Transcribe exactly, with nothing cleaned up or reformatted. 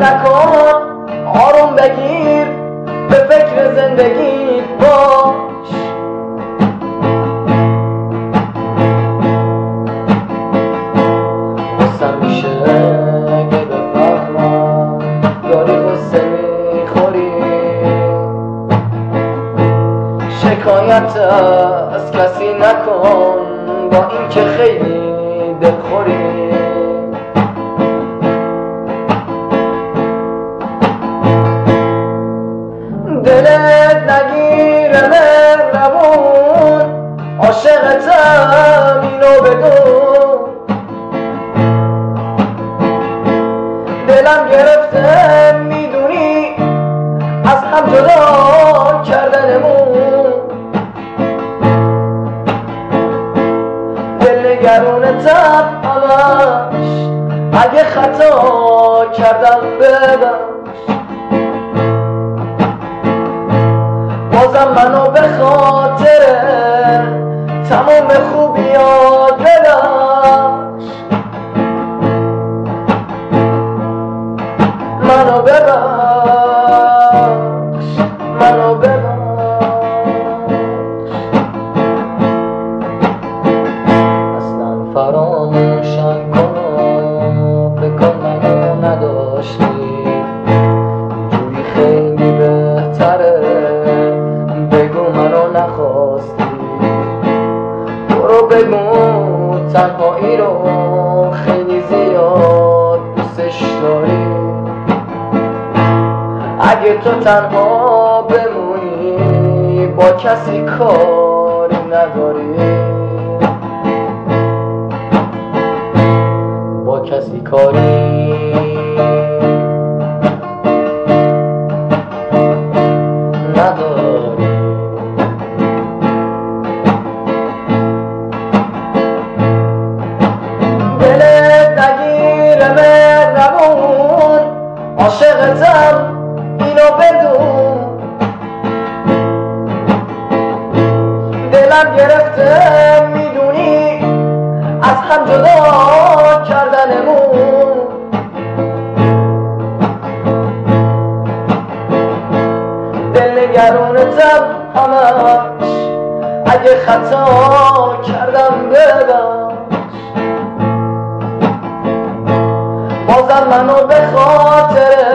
نکن، آروم بگیر، به فکر زندگی باش. غصه میشه اگه بفهمم داری غصه میخوری، شکایت از کسی نکن با این که خیلی دلخوری. دلت نگیره مهربون، عاشقتم اینو بدون. دلم گرفته میدونی از هم جدا کردنمون. دل نگرونتم همش، اگه خطا کردم ببخش. بازم منو به خاطر تمام خوبیات ببخش. منو ببخش، منو ببخش. اصلا فراموشم کن و فکر کن منو نداشتی. جوری خیلی بهتره بگو منو نخواستی. برو بگو تنهایی رو خیلی زیاد دوستش داری. اگه تو تنها بمونی با کسی کاری نداری، با کسی کاری نداری. دلت نگیره مهربون، عاشقتم اینو بدون. دلم گرفته میدونی از هم جدا کردنمون. دل نگرونتم همش، اگه خطا کردم ببخش. بازم منو به خاطر